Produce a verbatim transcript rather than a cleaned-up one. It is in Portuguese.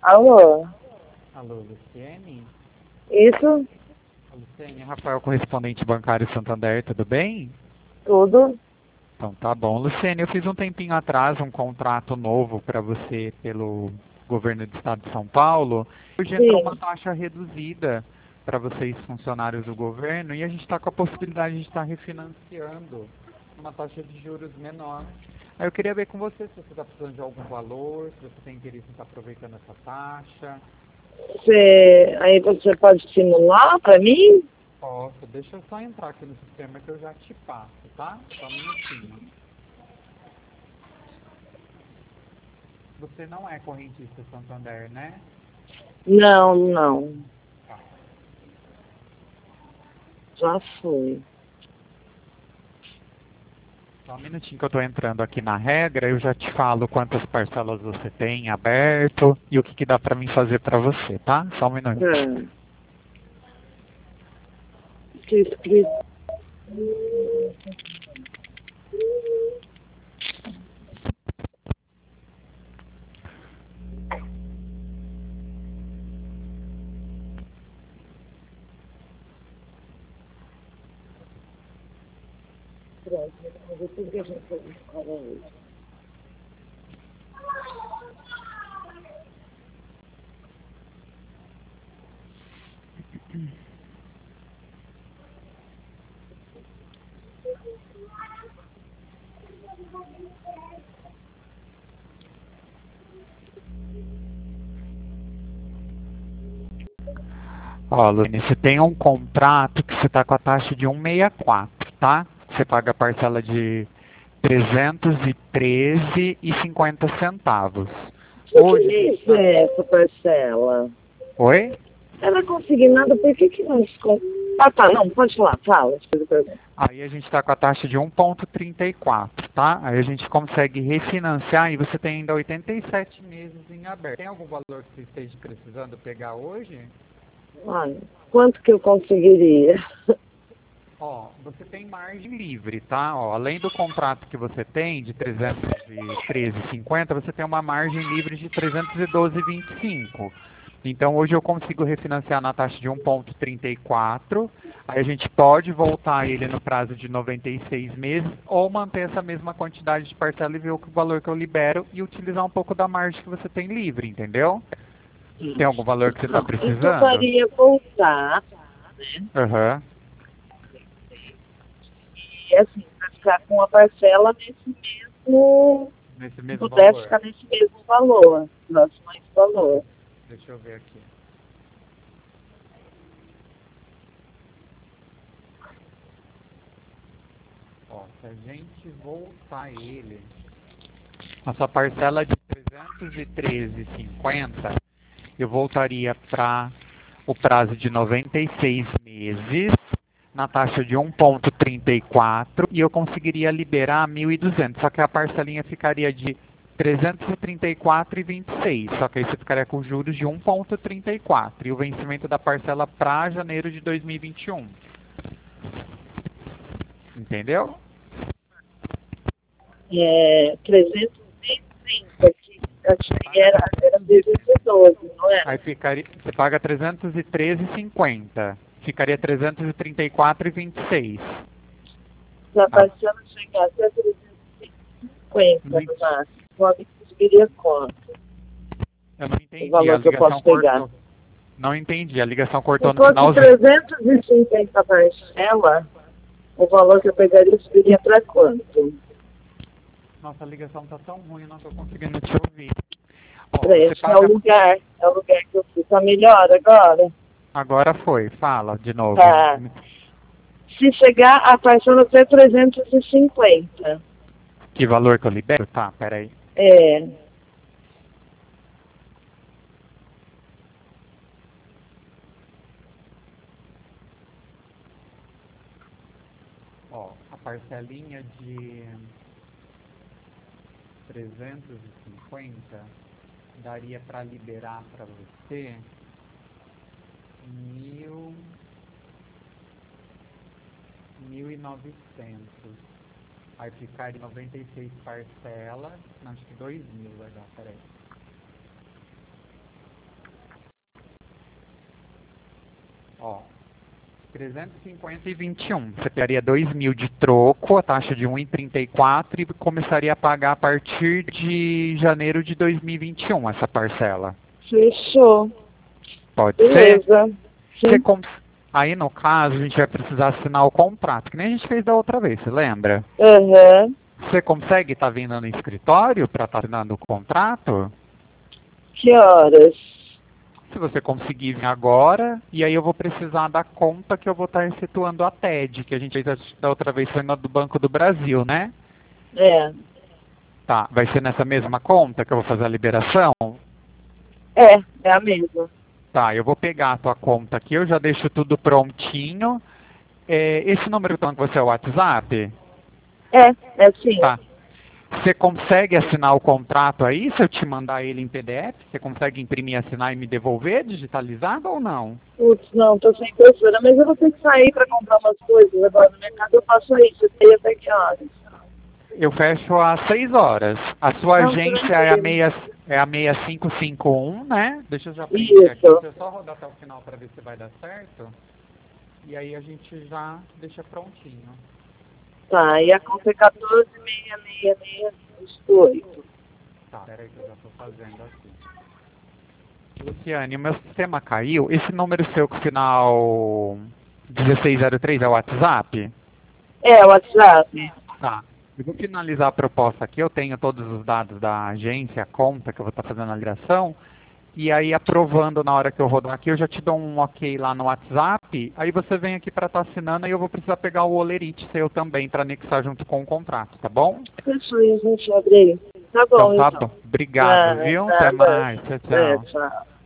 Alô? Alô, Luciene? Isso? Luciene, Rafael, correspondente bancário Santander, tudo bem? Tudo? Então tá bom. Luciene, eu fiz um tempinho atrás um contrato novo para você pelo governo do estado de São Paulo. Hoje entrou uma Sim. taxa reduzida para vocês funcionários do governo e a gente está com a possibilidade de estar refinanciando uma taxa de juros menor. Aí eu queria ver com você se você está precisando de algum valor, se você tem interesse em estar aproveitando essa taxa. Você, aí você pode simular para mim? Posso, deixa eu só entrar aqui no sistema que eu já te passo, tá? Só um minutinho. Você não é correntista Santander, né? Não, não. Tá. Já foi. Só um minutinho que eu tô entrando aqui na regra, eu já te falo quantas parcelas você tem aberto e o que, que dá pra mim fazer pra você, tá? Só um minuto. Tá. Que escrito. Pronto, eu vou tudo que a gente fez na escola hoje. Ó, Luane, você tem um contrato que você tá com a taxa de cento e sessenta e quatro, tá? Você paga a parcela de trezentos e treze e cinquenta centavos. Por que Hoje a gente isso está. é essa parcela? Oi? Ela é consignada, por que que não desconta? Ah, tá, não, pode falar, fala. Deixa eu perguntar. Aí a gente está com a taxa de um vírgula trinta e quatro, tá? Aí a gente consegue refinanciar e você tem ainda oitenta e sete meses em aberto. Tem algum valor que você esteja precisando pegar hoje? Olha, quanto que eu conseguiria? Ó, você tem margem livre, tá? Ó, além do contrato que você tem de trezentos e treze e cinquenta, você tem uma margem livre de trezentos e doze e vinte e cinco. Então hoje eu consigo refinanciar na taxa de um vírgula trinta e quatro. Aí a gente pode voltar ele no prazo de noventa e seis meses ou manter essa mesma quantidade de parcela e ver o valor que eu libero e utilizar um pouco da margem que você tem livre, entendeu? Tem algum valor que você está Não, eu precisando? toparia voltar, né? Aham. E assim, para ficar com a parcela nesse mesmo, Nesse se mesmo puder valor? ficar nesse mesmo valor, próximo a esse valor. Deixa eu ver aqui. Ó, se a gente voltar ele, a sua parcela de trezentos e treze e cinquenta, eu voltaria para o prazo de noventa e seis meses, na taxa de um vírgula trinta e quatro, e eu conseguiria liberar mil e duzentos, só que a parcelinha ficaria de trezentos e trinta e quatro e vinte e seis, só que aí você ficaria com juros de um vírgula trinta e quatro, e o vencimento da parcela para janeiro de dois mil e vinte e um. Entendeu? É, trezentos e trinta, que acho Você que paga era, era vezes doze, não Aí era? ficaria, você paga trezentos e treze e cinquenta. Ficaria trezentos e trinta e quatro e vinte e seis. Se a Ah, parcela chegasse a trezentos e cinquenta não en- no máximo, pode conseguiria quanto? eu não O entendi, a valor que eu ligação posso pegar. cortou. Não entendi, a ligação Se cortou no fosse finalzinho. trezentos e cinquenta parcela, o valor que eu pegaria subiria para quanto? Nossa, a ligação tá tão ruim, eu não tô conseguindo te ouvir. Ó, Peraí, você acho que é o paga. lugar. É o lugar que eu fui. Tá melhor agora? Agora foi, fala de novo. Tá. Se chegar a parcela até trezentos e cinquenta. Que valor que eu libero? Tá, peraí. É. Ó, a parcelinha de trezentos e cinquenta daria para liberar para você mil, mil e novecentos. Aí ficaria noventa e seis parcelas, não, acho que dois mil vai dar, peraí. Ó, trezentos e cinquenta e vinte e um. Você pegaria dois mil de troco, a taxa de um e trinta e quatro e começaria a pagar a partir de janeiro de dois mil e vinte e um essa parcela. Fechou. Pode ser? Beleza. Você Sim. com- Aí, no caso, a gente vai precisar assinar o contrato, que nem a gente fez da outra vez, você lembra? Aham. Você consegue estar vindo no escritório para estar assinando o contrato? Que horas? Se você conseguir vir agora, e aí eu vou precisar da conta que eu vou estar efetuando a T E D, que a gente fez da outra vez, foi na do Banco do Brasil, né? É. Tá, vai ser nessa mesma conta que eu vou fazer a liberação? É, é a mesma. Tá, eu vou pegar a tua conta aqui, eu já deixo tudo prontinho. É, esse número que eu tô falando com você é o WhatsApp? É, é sim. Tá. Você consegue assinar o contrato aí, se eu te mandar ele em P D F? Você consegue imprimir, assinar e me devolver, digitalizado ou não? Putz, não, tô sem impressora, mas eu vou ter que sair pra comprar umas coisas agora no mercado, eu faço isso. Você ia até que horas? Eu fecho às seis horas. A sua Não, agência é a, tranquilo. meia, é a seis cinco cinco um, né? Deixa eu já preencher aqui. Isso. Deixa eu só rodar até o final para ver se vai dar certo. E aí a gente já deixa prontinho. Tá, e a conta é quatorze seis seis seis oito. Tá, peraí que eu já estou fazendo aqui. Luciane, o meu sistema caiu. Esse número seu com o final dezesseis zero três é o WhatsApp? É, o WhatsApp. Tá. Eu vou finalizar a proposta aqui. Eu tenho todos os dados da agência, a conta que eu vou estar fazendo a ligação. E aí, aprovando na hora que eu rodar aqui, eu já te dou um ok lá no WhatsApp. Aí você vem aqui para estar assinando e eu vou precisar pegar o Olerite seu também para anexar junto com o contrato, tá bom? Fechou, gente, abri. Tá bom, Então tá então. bom. Obrigado, Tá, viu? tá, Até tá. mais. Tchau, É, tchau. tchau.